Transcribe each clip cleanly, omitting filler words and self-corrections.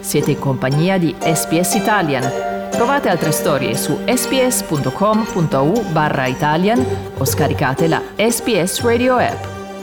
Siete in compagnia di SBS Italian. Trovate altre storie su sbs.com.au/Italian o scaricate la SBS Radio app.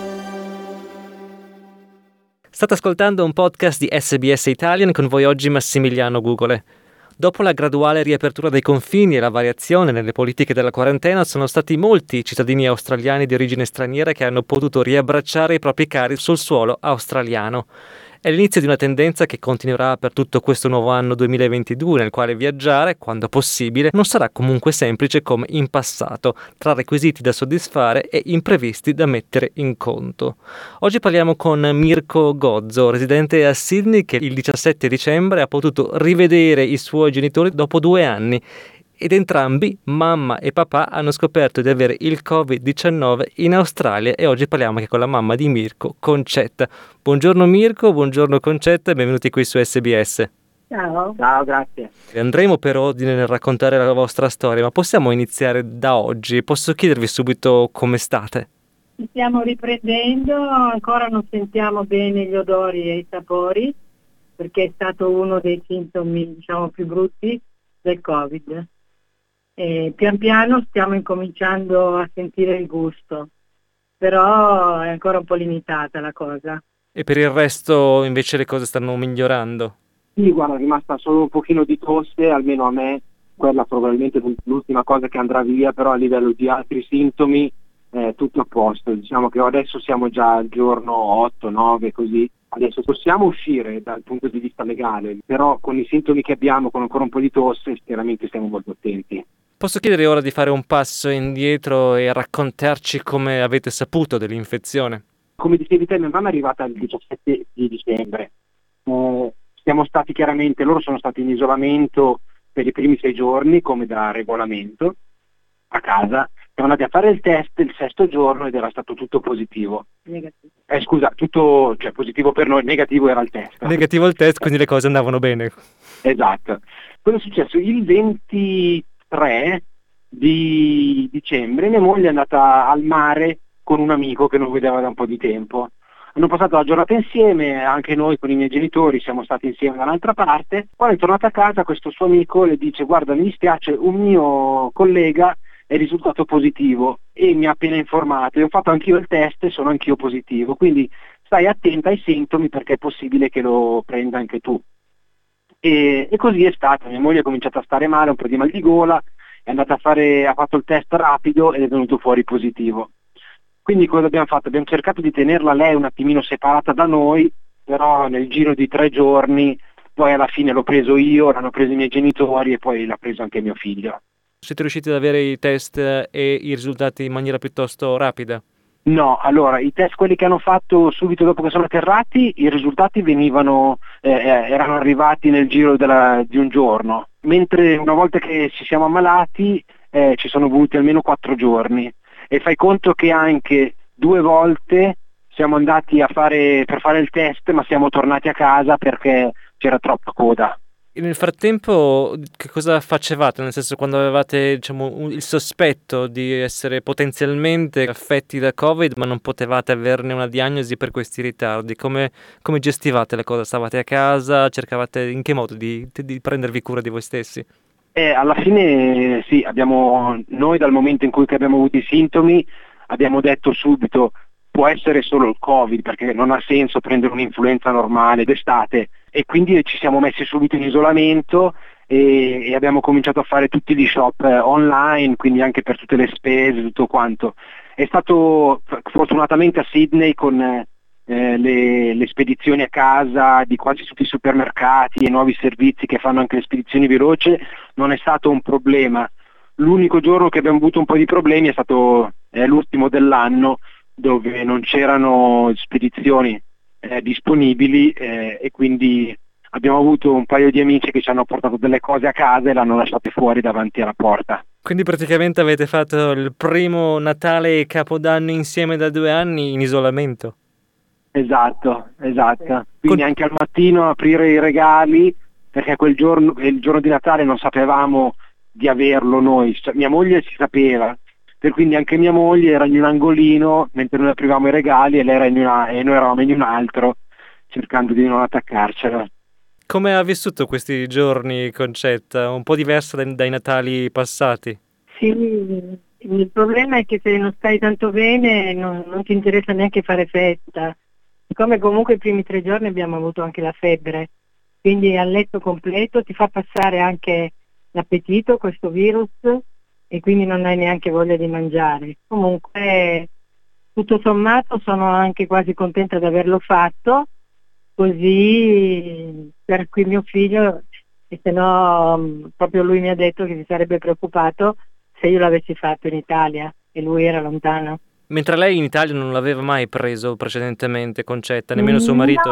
State ascoltando un podcast di SBS Italian, con voi oggi Massimiliano Gugole. Dopo la graduale riapertura dei confini e la variazione nelle politiche della quarantena, sono stati molti i cittadini australiani di origine straniera che hanno potuto riabbracciare i propri cari sul suolo australiano. È l'inizio di una tendenza che continuerà per tutto questo nuovo anno 2022, nel quale viaggiare, quando possibile, non sarà comunque semplice come in passato, tra requisiti da soddisfare e imprevisti da mettere in conto. Oggi parliamo con Mirko Gozzo, residente a Sydney, che il 17 dicembre ha potuto rivedere i suoi genitori dopo 2 anni. Ed entrambi, mamma e papà, hanno scoperto di avere il Covid-19 in Australia, e oggi parliamo anche con la mamma di Mirko, Concetta. Buongiorno Mirko, buongiorno Concetta e benvenuti qui su SBS. Ciao, grazie. Andremo per ordine nel raccontare la vostra storia, ma possiamo iniziare da oggi? Posso chiedervi subito come state? Ci stiamo riprendendo, ancora non sentiamo bene gli odori e i sapori, perché è stato uno dei sintomi, più brutti del Covid. E pian piano stiamo incominciando a sentire il gusto, però è ancora un po' limitata la cosa. E per il resto invece le cose stanno migliorando? Sì, guarda, è rimasta solo un pochino di tosse, almeno a me, quella probabilmente è l'ultima cosa che andrà via, però a livello di altri sintomi tutto a posto. Diciamo che adesso siamo già al giorno 8, 9, così. Adesso possiamo uscire dal punto di vista legale, però con i sintomi che abbiamo, con ancora un po' di tosse, chiaramente stiamo molto attenti. Posso chiedere ora di fare un passo indietro e raccontarci come avete saputo dell'infezione? Come dicevi te, mia mamma è arrivata il 17 di dicembre. Siamo stati chiaramente, loro sono stati in isolamento per i primi 6 giorni, come da regolamento, a casa. Siamo andati a fare il test il 6° giorno ed era stato tutto positivo. Negativo. Tutto positivo per noi, negativo era il test. Negativo il test, quindi le cose andavano bene. Esatto. Cosa è successo? Il 23 di dicembre mia moglie è andata al mare con un amico che non vedeva da un po' di tempo. Hanno passato la giornata insieme, anche noi con i miei genitori siamo stati insieme da un'altra parte. Quando è tornata a casa questo suo amico le dice: guarda, mi dispiace, un mio collega è risultato positivo e mi ha appena informato, e ho fatto anch'io il test e sono anch'io positivo, quindi stai attenta ai sintomi perché è possibile che lo prenda anche tu. E così è stato. Mia moglie ha cominciato a stare male, un po' di mal di gola, è andata ha fatto il test rapido ed è venuto fuori positivo. Quindi cosa abbiamo fatto? Abbiamo cercato di tenerla lei un attimino separata da noi, però nel giro di 3 giorni, poi alla fine l'ho preso io, l'hanno preso i miei genitori e poi l'ha preso anche mio figlio. Siete riusciti ad avere i test e i risultati in maniera piuttosto rapida? No, allora i test, quelli che hanno fatto subito dopo che sono atterrati, i risultati erano arrivati nel giro di un giorno, mentre una volta che ci siamo ammalati ci sono voluti almeno 4 giorni. E fai conto che anche 2 volte siamo andati per fare il test, ma siamo tornati a casa perché c'era troppa coda. E nel frattempo che cosa facevate? Nel senso, quando avevate il sospetto di essere potenzialmente affetti da Covid, ma non potevate averne una diagnosi per questi ritardi, come gestivate le cose? Stavate a casa? Cercavate in che modo di prendervi cura di voi stessi? Alla fine sì, noi dal momento in cui abbiamo avuto i sintomi abbiamo detto subito: può essere solo il Covid, perché non ha senso prendere un'influenza normale d'estate, e quindi ci siamo messi subito in isolamento e abbiamo cominciato a fare tutti gli shop online, quindi anche per tutte le spese, tutto quanto. È stato fortunatamente a Sydney con le spedizioni a casa di quasi tutti i supermercati e nuovi servizi che fanno anche le spedizioni veloci, non è stato un problema. L'unico giorno che abbiamo avuto un po' di problemi è stato l'ultimo dell'anno, dove non c'erano spedizioni disponibili e quindi abbiamo avuto un paio di amici che ci hanno portato delle cose a casa e l'hanno lasciate fuori davanti alla porta. Quindi praticamente avete fatto il primo Natale e Capodanno insieme da 2 anni in isolamento? Esatto. Quindi anche al mattino aprire i regali, perché il giorno di Natale non sapevamo di averlo noi, mia moglie si sapeva, per quindi anche mia moglie era in un angolino mentre noi aprivamo i regali e lei era e noi eravamo in un altro, cercando di non attaccarcela. Come ha vissuto questi giorni, Concetta? Un po' diversa dai Natali passati? Sì, il problema è che se non stai tanto bene non ti interessa neanche fare festa. Siccome comunque i primi 3 giorni abbiamo avuto anche la febbre, quindi a letto completo ti fa passare anche l'appetito, questo virus, e quindi non hai neanche voglia di mangiare. Comunque, tutto sommato, sono anche quasi contenta di averlo fatto, così per qui mio figlio, e se no proprio lui mi ha detto che si sarebbe preoccupato se io l'avessi fatto in Italia e lui era lontano. Mentre lei in Italia non l'aveva mai preso precedentemente, Concetta, nemmeno suo marito?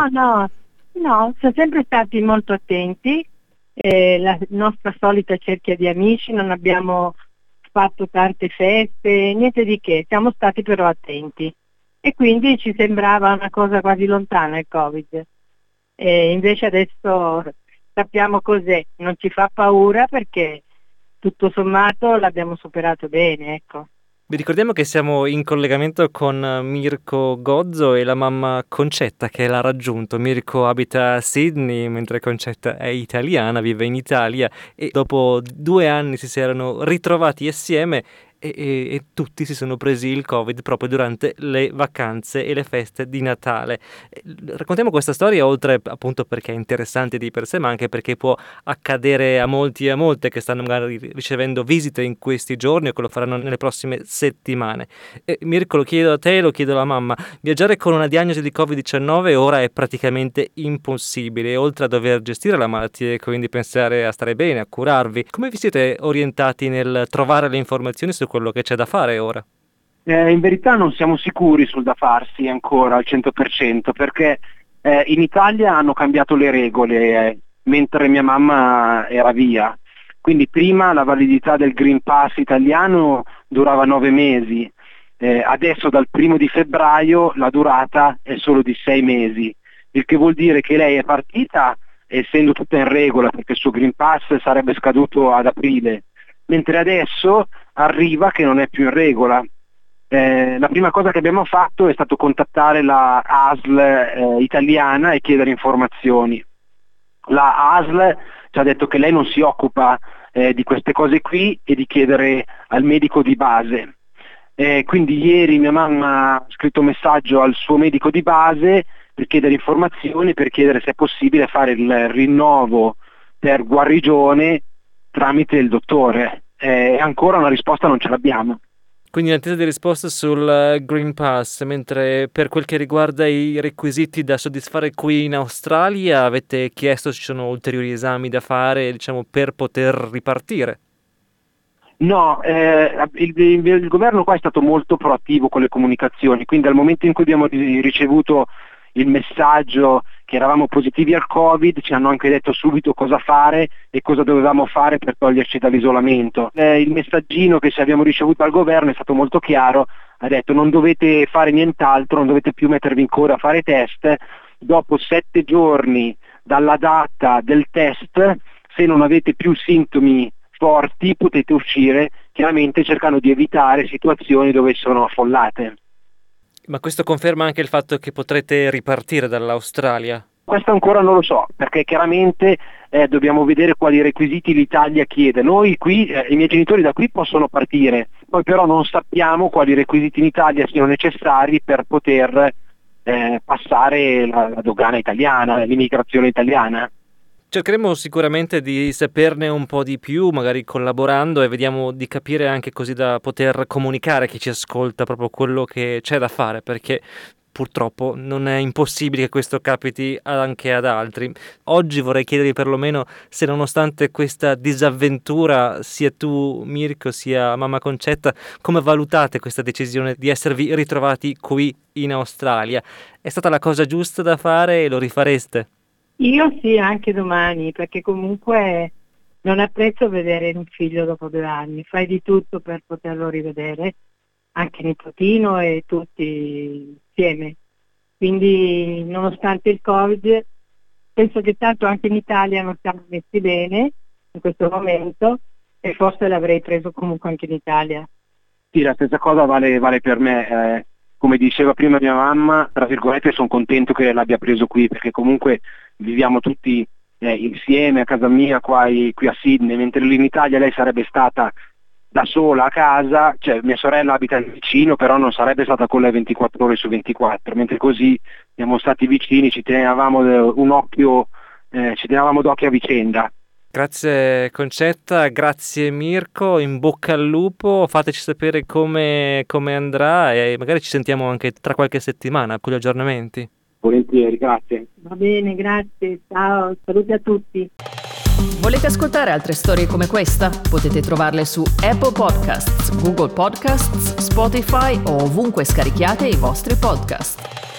No, siamo sempre stati molto attenti, la nostra solita cerchia di amici, non abbiamo fatto tante feste, niente di che, siamo stati però attenti e quindi ci sembrava una cosa quasi lontana il Covid. E invece adesso sappiamo cos'è, non ci fa paura perché tutto sommato l'abbiamo superato bene, ecco. Vi ricordiamo che siamo in collegamento con Mirko Gozzo e la mamma Concetta che l'ha raggiunto. Mirko abita a Sydney mentre Concetta è italiana, vive in Italia e dopo 2 anni si erano ritrovati assieme e tutti si sono presi il Covid proprio durante le vacanze e le feste di Natale. Raccontiamo questa storia oltre appunto perché è interessante di per sé, ma anche perché può accadere a molti e a molte che stanno magari ricevendo visite in questi giorni o che lo faranno nelle prossime settimane. Mirko, lo chiedo a te, lo chiedo alla mamma, viaggiare con una diagnosi di Covid-19 ora è praticamente impossibile, oltre a dover gestire la malattia e quindi pensare a stare bene, a curarvi. Come vi siete orientati nel trovare le informazioni su quello che c'è da fare ora? In verità non siamo sicuri sul da farsi ancora al 100% perché in Italia hanno cambiato le regole mentre mia mamma era via. Quindi prima la validità del Green Pass italiano durava 9 mesi, adesso dal 1° la durata è solo di 6 mesi, il che vuol dire che lei è partita essendo tutta in regola perché il suo Green Pass sarebbe scaduto ad aprile, mentre adesso arriva che non è più in regola. La prima cosa che abbiamo fatto è stato contattare la ASL italiana e chiedere informazioni. La ASL ci ha detto che lei non si occupa di queste cose qui e di chiedere al medico di base. Quindi ieri mia mamma ha scritto un messaggio al suo medico di base per chiedere informazioni, per chiedere se è possibile fare il rinnovo per guarigione tramite il dottore. Ancora una risposta non ce l'abbiamo. Quindi in attesa di risposta sul Green Pass, mentre per quel che riguarda i requisiti da soddisfare qui in Australia avete chiesto se ci sono ulteriori esami da fare, diciamo, per poter ripartire? No, il governo qua è stato molto proattivo con le comunicazioni, quindi dal momento in cui abbiamo ricevuto il messaggio che eravamo positivi al Covid, ci hanno anche detto subito cosa fare e cosa dovevamo fare per toglierci dall'isolamento. Il messaggino che ci abbiamo ricevuto dal governo è stato molto chiaro, ha detto non dovete fare nient'altro, non dovete più mettervi in coda a fare test, dopo 7 giorni dalla data del test, se non avete più sintomi forti potete uscire, chiaramente cercando di evitare situazioni dove sono affollate. Ma questo conferma anche il fatto che potrete ripartire dall'Australia? Questo ancora non lo so, perché chiaramente dobbiamo vedere quali requisiti l'Italia chiede. Noi qui, i miei genitori da qui possono partire, poi però non sappiamo quali requisiti in Italia siano necessari per poter passare la dogana italiana, l'immigrazione italiana. Cercheremo sicuramente di saperne un po' di più, magari collaborando, e vediamo di capire anche così da poter comunicare a chi ci ascolta proprio quello che c'è da fare, perché purtroppo non è impossibile che questo capiti anche ad altri. Oggi vorrei chiedervi perlomeno se, nonostante questa disavventura, sia tu Mirko sia mamma Concetta, come valutate questa decisione di esservi ritrovati qui in Australia? È stata la cosa giusta da fare e lo rifareste? Io sì, anche domani, perché comunque non apprezzo vedere un figlio dopo 2 anni, fai di tutto per poterlo rivedere, anche nipotino e tutti insieme. Quindi nonostante il Covid, penso che tanto anche in Italia non siamo messi bene in questo momento e forse l'avrei preso comunque anche in Italia. Sì, la stessa cosa vale per me. Come diceva prima mia mamma, tra virgolette sono contento che l'abbia preso qui, perché comunque viviamo tutti insieme a casa mia qui a Sydney, mentre lì in Italia lei sarebbe stata da sola a casa, cioè mia sorella abita vicino, però non sarebbe stata con lei 24 ore su 24, mentre così siamo stati vicini, ci tenevamo d'occhio a vicenda. Grazie Concetta, grazie Mirko, in bocca al lupo, fateci sapere come andrà e magari ci sentiamo anche tra qualche settimana con gli aggiornamenti. Volentieri, grazie. Va bene, grazie, ciao, saluti a tutti. Volete ascoltare altre storie come questa? Potete trovarle su Apple Podcasts, Google Podcasts, Spotify o ovunque scarichiate i vostri podcast.